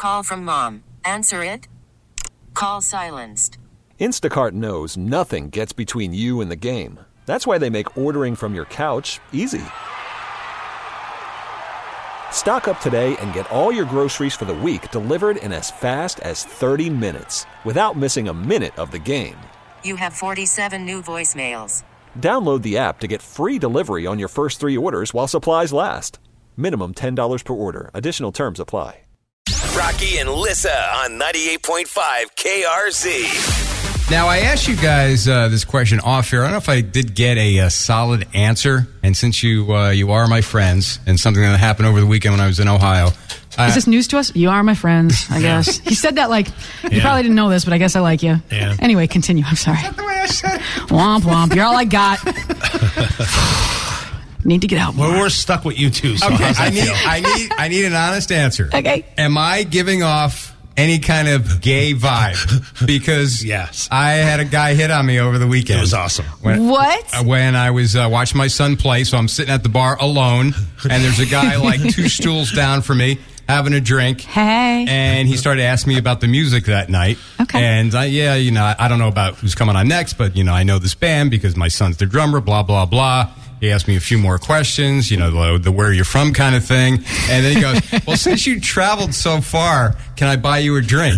call from mom. Answer it. Call silenced. Instacart knows nothing gets between you and the game. That's why they make ordering from your couch easy. Stock up today and get all your groceries for the week delivered in as fast as 30 minutes without missing a minute of the game. You have 47 new voicemails. Download the app to get free delivery on your first 3 orders while supplies last. Minimum $10 per order. Additional terms apply. Rocky and Lissa on 98.5 KRZ. Now, I asked you guys this question off air. I don't know if I did get a solid answer. And since you are my friends, and something that happened over the weekend when I was in Ohio. Is this news to us? You are my friends, I guess. He said that like, you probably didn't know this, but I guess I like you. Yeah. Anyway, continue. I'm sorry. That's the way I said it. Womp womp. You're all I got. Need to get out more. Well, we're stuck with you two. So Okay, how's that feel? I need an honest answer. Okay. Am I giving off any kind of gay vibe? Because Yes. I had a guy hit on me over the weekend. It was awesome. What? When I was watching my son play, so I'm sitting at the bar alone, and there's a guy like 2 stools down from me having a drink. Hey. And he started asking me about the music that night. Okay. And I don't know about who's coming on next, but I know this band because my son's the drummer, blah, blah, blah. He asked me a few more questions, the where you're from kind of thing. And then he goes, well, since you traveled so far, can I buy you a drink?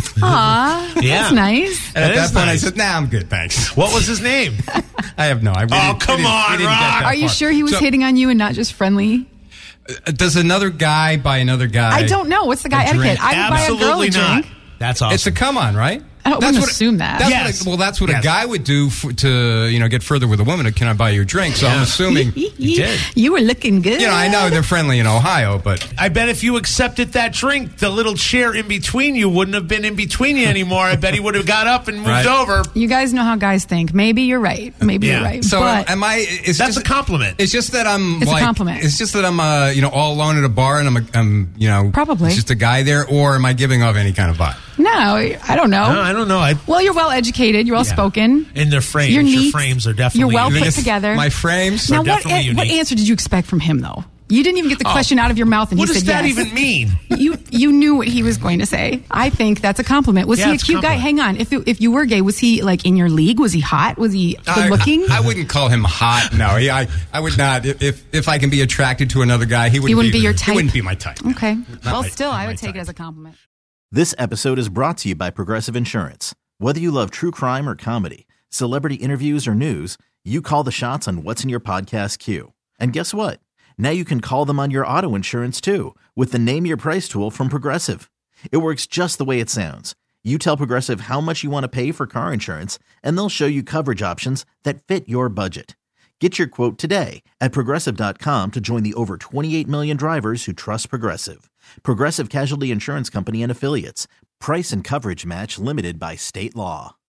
Aw, Yeah. that's nice. And at that point, nice. I said, nah, I'm good, thanks. What was his name? I have no idea. Oh, come on, Rock. Are you sure he was hitting on you and not just friendly? Does another guy buy another guy? I don't know. What's the guy a drink? etiquette? I would buy a girl Absolutely a not. drink. That's awesome. It's a come on, right? I wouldn't assume that. Yes. That's what Yes. a guy would do to get further with a woman. Can I buy you a drink? So I'm assuming He did. You were looking good. I know they're friendly in Ohio, but I bet if you accepted that drink, the little chair in between you wouldn't have been in between you anymore. I bet he would have got up and moved Right. over. You guys know how guys think. Maybe you're right. Maybe Yeah. you're right. so but am I? That's a compliment. It's just that I'm. It's a like, compliment. It's just that I'm all alone at a bar and I'm Probably. it's just a guy there, or am I giving off any kind of vibe? no, I don't know. No, I don't know. Well, you're well educated. You're well spoken. In their frames, You're your neat. frames are definitely You're well unique. put together. My frames. Now, are definitely what unique. answer did you expect from him, though? You didn't even get the question out of your mouth, and What he does said that yes. even mean? You knew what he was going to say. I think that's a compliment. Was Yeah, he a it's a cute guy? compliment. Hang on. If you were gay, was he like in your league? Was he hot? Was he good looking? I wouldn't call him hot. No, I would not. If I can be attracted to another guy, he wouldn't be your type? He wouldn't be my type. no. Okay. Well, my- still, not I my would take type. it as a compliment. This episode is brought to you by Progressive Insurance. Whether you love true crime or comedy, celebrity interviews or news, you call the shots on what's in your podcast queue. And guess what? Now you can call them on your auto insurance too with the Name Your Price tool from Progressive. It works just the way it sounds. You tell Progressive how much you want to pay for car insurance, and they'll show you coverage options that fit your budget. Get your quote today at Progressive.com to join the over 28 million drivers who trust Progressive. Progressive Casualty Insurance Company and Affiliates. Price and coverage match limited by state law.